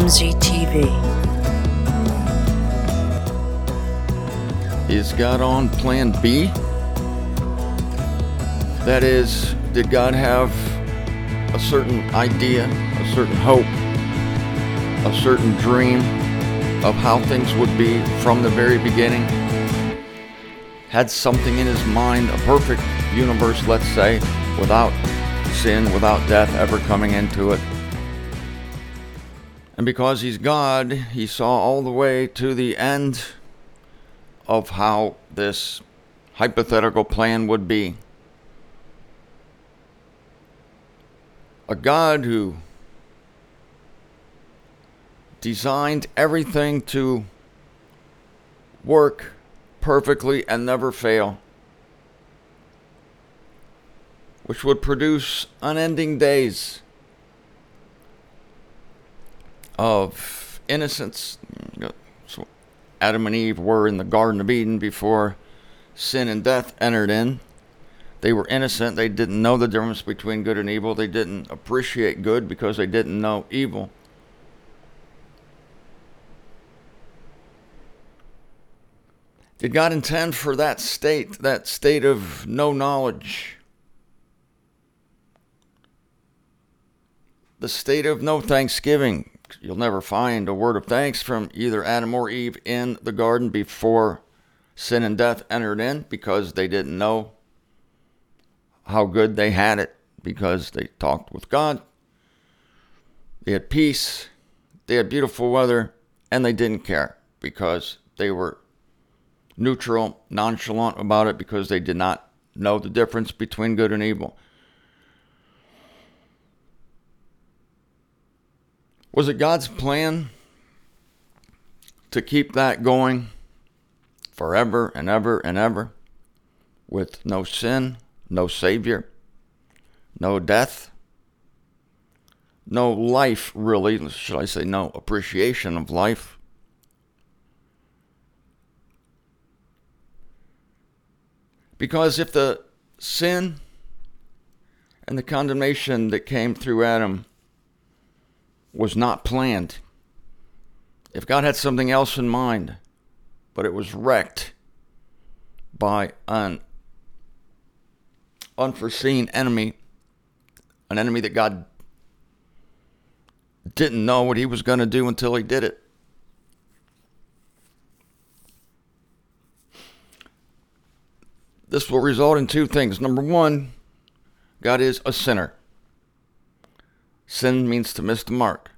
MZTV. Is God on plan B? That is, did God have a certain idea, a certain hope, a certain dream of how things would be from the very beginning? Had something in his mind, a perfect universe, let's say, without sin, without death ever coming into it. And because he's God, he saw all the way to the end of how this hypothetical plan would be. A God who designed everything to work perfectly and never fail, which would produce unending days of innocence. So Adam and Eve were in the Garden of Eden before sin and death entered in. They were innocent. They didn't know the difference between good and evil. They didn't appreciate good because they didn't know evil. Did God intend for that state of no knowledge, the state of no thanksgiving? You'll never find a word of thanks from either Adam or Eve in the garden before sin and death entered in, because they didn't know how good they had it, because they talked with God. They had peace, they had beautiful weather, and they didn't care because they were neutral, nonchalant about it, because they did not know the difference between good and evil. Was it God's plan to keep that going forever and ever and ever, with no sin, no Savior, no death, no life, really, should I say, no appreciation of life? Because if the sin and the condemnation that came through Adam was not planned, if God had something else in mind, but it was wrecked by an unforeseen enemy, an enemy that God didn't know what he was going to do until he did it. This will result in two things. Number one, God is a sinner. Sin means to miss the mark.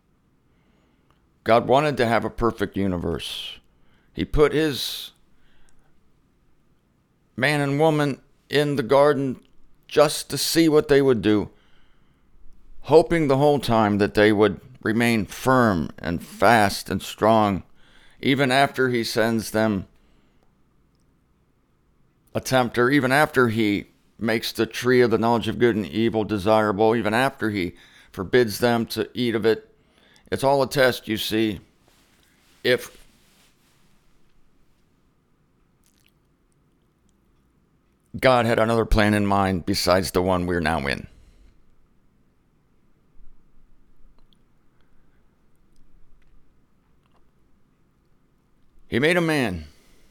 God wanted to have a perfect universe. He put his man and woman in the garden just to see what they would do, hoping the whole time that they would remain firm and fast and strong, even after he sends them a tempter, even after he makes the tree of the knowledge of good and evil desirable, even after he forbids them to eat of it. It's all a test, you see, if God had another plan in mind besides the one we're now in. He made a man.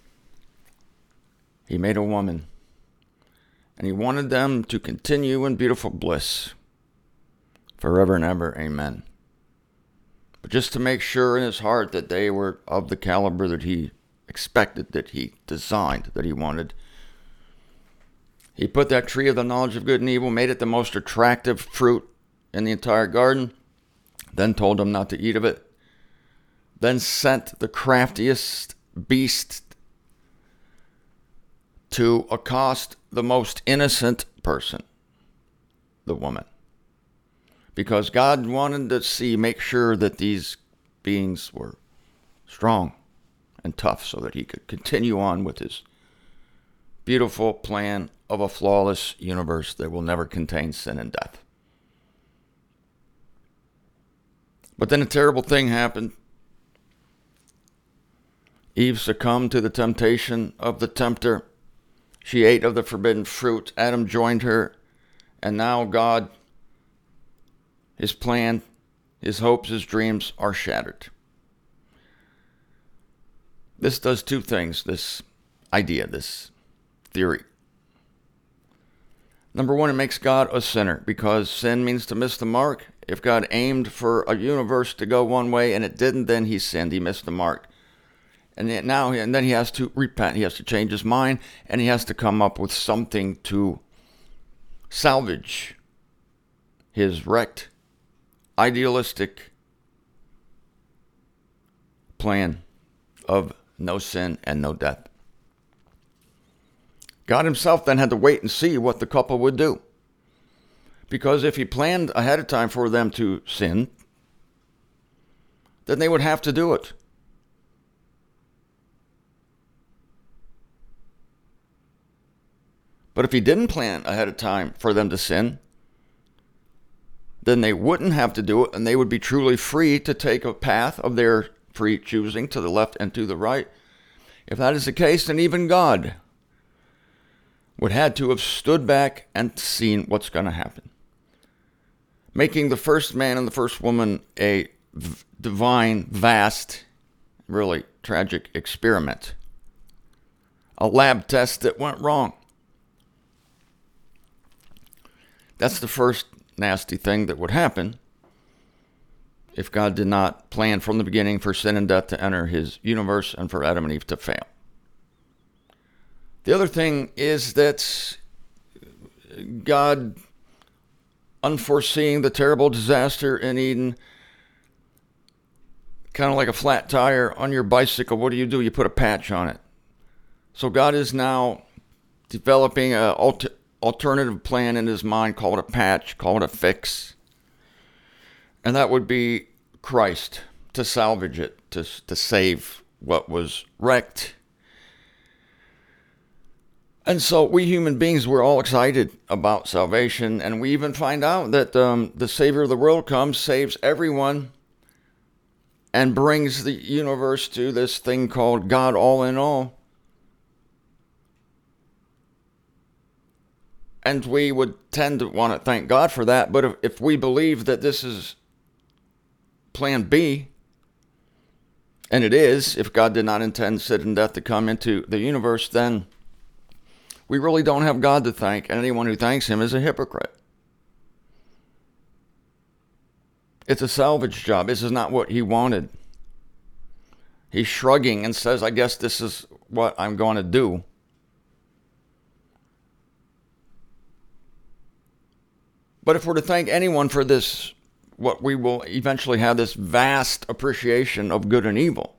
He made a woman. And he wanted them to continue in beautiful bliss forever and ever. Amen. But just to make sure in his heart that they were of the caliber that he expected, that he designed, that he wanted, he put that tree of the knowledge of good and evil, made it the most attractive fruit in the entire garden, then told them not to eat of it, then sent the craftiest beast to accost the most innocent person, the woman. Because God wanted to make sure that these beings were strong and tough so that he could continue on with his beautiful plan of a flawless universe that will never contain sin and death. But then a terrible thing happened. Eve succumbed to the temptation of the tempter. She ate of the forbidden fruit. Adam joined her, and now God, his plan His hopes, his dreams are shattered. This does two things, this idea, this theory. Number one, it makes God a sinner, because sin means to miss the mark. If God aimed for a universe to go one way and it didn't, then he sinned. He missed the mark. And then he has to repent. He has to change his mind, and he has to come up with something to salvage his wrecked, idealistic plan of no sin and no death. God himself then had to wait and see what the couple would do. Because if he planned ahead of time for them to sin, then they would have to do it. But if he didn't plan ahead of time for them to sin, then they wouldn't have to do it, and they would be truly free to take a path of their free choosing to the left and to the right. If that is the case, then even God would have to have stood back and seen what's going to happen. Making the first man and the first woman a divine, vast, really tragic experiment. A lab test that went wrong. That's the first nasty thing that would happen if God did not plan from the beginning for sin and death to enter his universe and for Adam and Eve to fail. The other thing is that God, unforeseeing the terrible disaster in Eden, kind of like a flat tire on your bicycle, what do? You put a patch on it. So God is now developing an alternative plan in his mind, call it a patch, call it a fix. And that would be Christ, to salvage it, to save what was wrecked. And so we human beings, we're all excited about salvation, and we even find out that the Savior of the world comes, saves everyone, and brings the universe to this thing called God all in all. And we would tend to want to thank God for that, but if we believe that this is plan B, and it is, if God did not intend sin and death to come into the universe, then we really don't have God to thank, and anyone who thanks him is a hypocrite. It's a salvage job. This is not what he wanted. He's shrugging and says, I guess this is what I'm going to do. But if we're to thank anyone for this, what we will eventually have this vast appreciation of good and evil.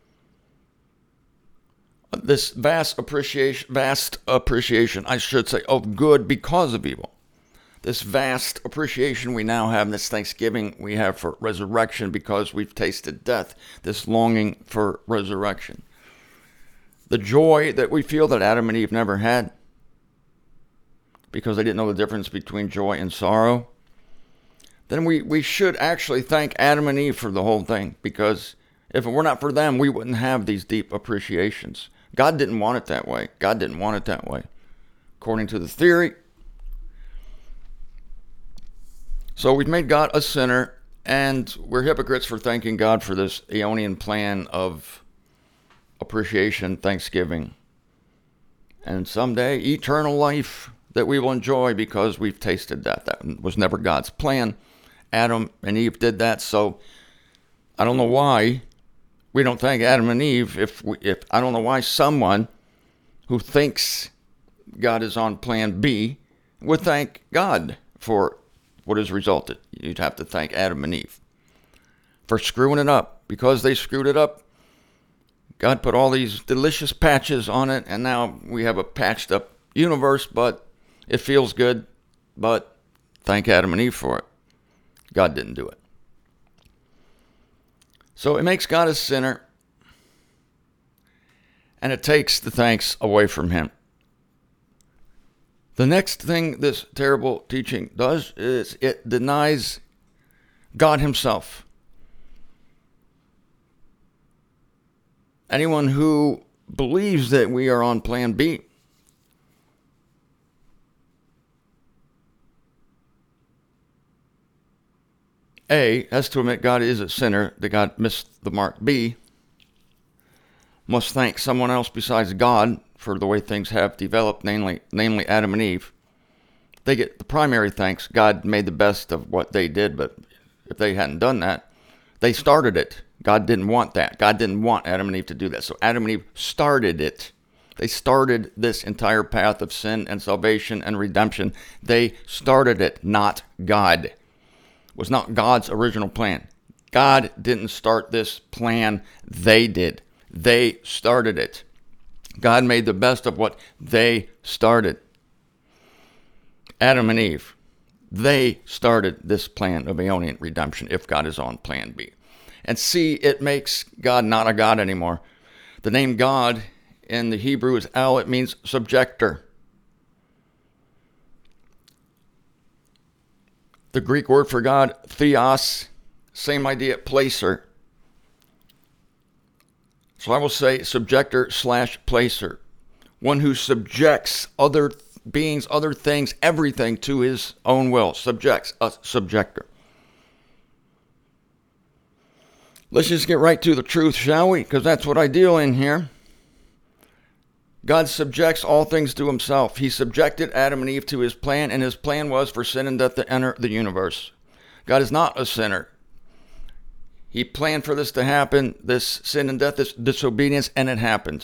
This vast appreciation, I should say, of good because of evil. This vast appreciation we now have, this thanksgiving we have for resurrection because we've tasted death, this longing for resurrection. The joy that we feel that Adam and Eve never had because they didn't know the difference between joy and sorrow. Then we should actually thank Adam and Eve for the whole thing, because if it were not for them, we wouldn't have these deep appreciations. God didn't want it that way. God didn't want it that way, according to the theory. So we've made God a sinner, and we're hypocrites for thanking God for this Aeonian plan of appreciation, thanksgiving, and someday eternal life that we will enjoy because we've tasted death. That was never God's plan. Adam and Eve did that, so I don't know why we don't thank Adam and Eve. If I don't know why someone who thinks God is on plan B would thank God for what has resulted. You'd have to thank Adam and Eve for screwing it up. Because they screwed it up, God put all these delicious patches on it, and now we have a patched up universe, but it feels good. But thank Adam and Eve for it. God didn't do it. So it makes God a sinner, and it takes the thanks away from him. The next thing this terrible teaching does is it denies God himself. Anyone who believes that we are on plan B A, has to admit God is a sinner, that God missed the mark. B, must thank someone else besides God for the way things have developed, namely Adam and Eve. They get the primary thanks. God made the best of what they did, but if they hadn't done that, they started it. God didn't want that. God didn't want Adam and Eve to do that. So Adam and Eve started it. They started this entire path of sin and salvation and redemption. They started it, not God. It was not God's original plan. God didn't start this plan. They did. They started it. God made the best of what they started. Adam and Eve, they started this plan of aeonian redemption if God is on plan B. And C, it makes God not a God anymore. The name God in the Hebrew is El. It means subjector. The Greek word for God, theos, same idea, placer. So I will say subjector / placer. One who subjects other beings, other things, everything to his own will. Subjects, a subjector. Let's just get right to the truth, shall we? Because that's what I deal in here. God subjects all things to himself. He subjected Adam and Eve to his plan, and his plan was for sin and death to enter the universe. God is not a sinner. He planned for this to happen, this sin and death, this disobedience, and it happened.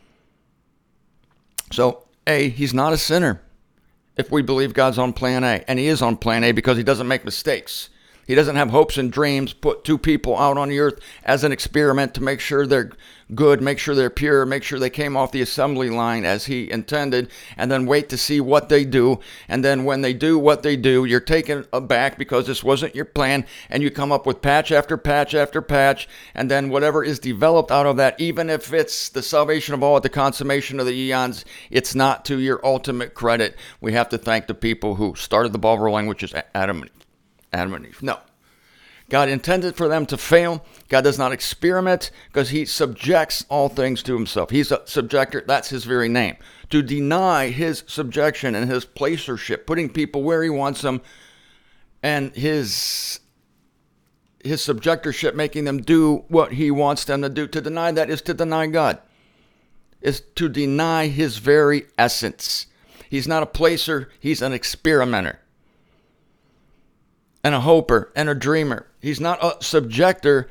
So, A, he's not a sinner if we believe God's on plan A. And he is on plan A because he doesn't make mistakes. He doesn't have hopes and dreams, put two people out on the earth as an experiment to make sure they're good, make sure they're pure, make sure they came off the assembly line as he intended, and then wait to see what they do. And then when they do what they do, you're taken aback because this wasn't your plan, and you come up with patch after patch after patch, and then whatever is developed out of that, even if it's the salvation of all at the consummation of the eons, it's not to your ultimate credit. We have to thank the people who started the ball rolling, which is Adam and Eve. No. God intended for them to fail. God does not experiment because he subjects all things to himself. He's a subjector. That's his very name. To deny his subjection and his placership, putting people where he wants them, and his subjectorship, making them do what he wants them to do. To deny that is to deny God. Is to deny his very essence. He's not a placer. He's an experimenter. And a hoper and a dreamer. He's not a subjector.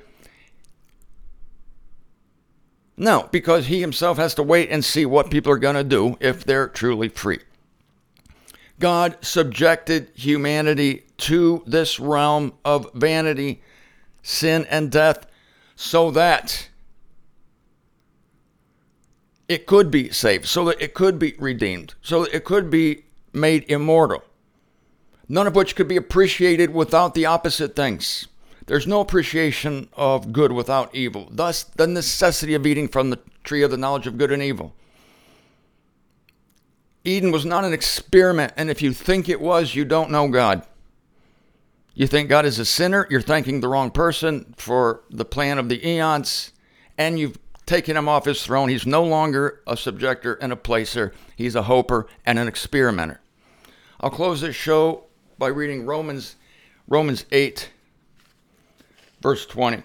No, because he himself has to wait and see what people are going to do if they're truly free. God subjected humanity to this realm of vanity, sin, and death so that it could be saved, so that it could be redeemed, so that it could be made immortal. None of which could be appreciated without the opposite things. There's no appreciation of good without evil. Thus, the necessity of eating from the tree of the knowledge of good and evil. Eden was not an experiment, and if you think it was, you don't know God. You think God is a sinner, you're thanking the wrong person for the plan of the eons, and you've taken him off his throne. He's no longer a subjector and a placer. He's a hoper and an experimenter. I'll close this show by reading Romans 8, verse 20.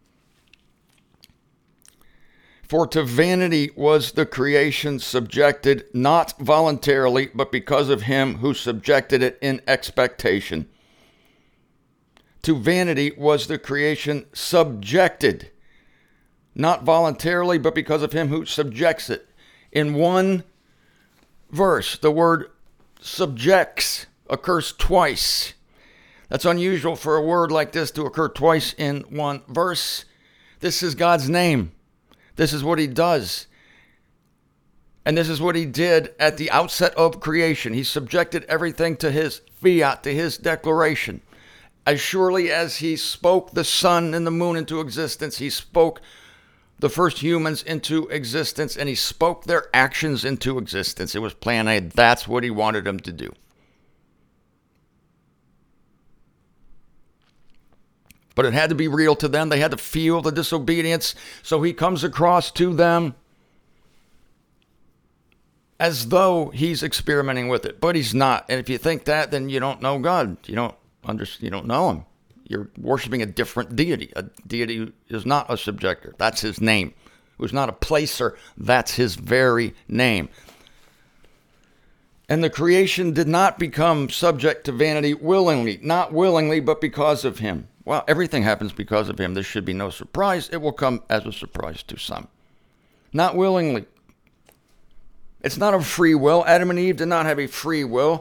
For to vanity was the creation subjected, not voluntarily, but because of him who subjected it in expectation. To vanity was the creation subjected, not voluntarily, but because of him who subjects it. In one verse, the word subjects occurs twice. That's unusual for a word like this to occur twice in one verse. This is God's name. This is what he does. And this is what he did at the outset of creation. He subjected everything to his fiat, to his declaration. As surely as he spoke the sun and the moon into existence, he spoke the first humans into existence, and he spoke their actions into existence. It was plan A. That's what he wanted them to do. But it had to be real to them. They had to feel the disobedience. So he comes across to them as though he's experimenting with it. But he's not. And if you think that, then you don't know God. You don't know him. You're worshiping a different deity. A deity who is not a subjector. That's his name. Who's not a placer. That's his very name. And the creation did not become subject to vanity willingly. Not willingly, but because of him. Well, everything happens because of him. This should be no surprise. It will come as a surprise to some. Not willingly. It's not a free will. Adam and Eve did not have a free will.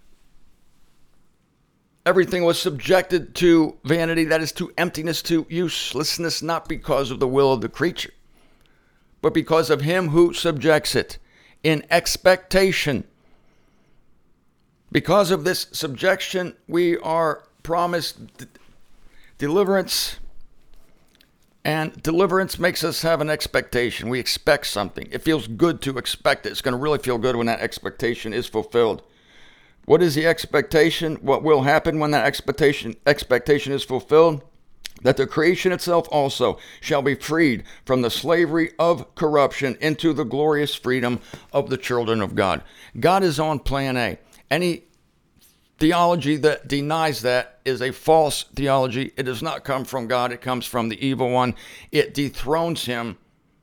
Everything was subjected to vanity, that is, to emptiness, to uselessness, not because of the will of the creature, but because of him who subjects it in expectation. Because of this subjection, we are promised deliverance, and deliverance makes us have an expectation. We expect something. It feels good to expect it. It's going to really feel good when that expectation is fulfilled. What is the expectation? What will happen when that expectation is fulfilled? That the creation itself also shall be freed from the slavery of corruption into the glorious freedom of the children of God. God is on plan A. Any theology that denies that is a false theology. It does not come from God. It comes from the evil one. It dethrones him.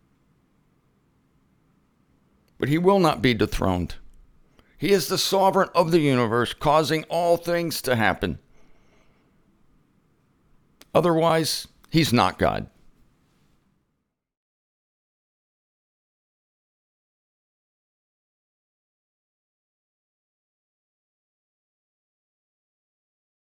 But he will not be dethroned. He is the sovereign of the universe, causing all things to happen. Otherwise, he's not God.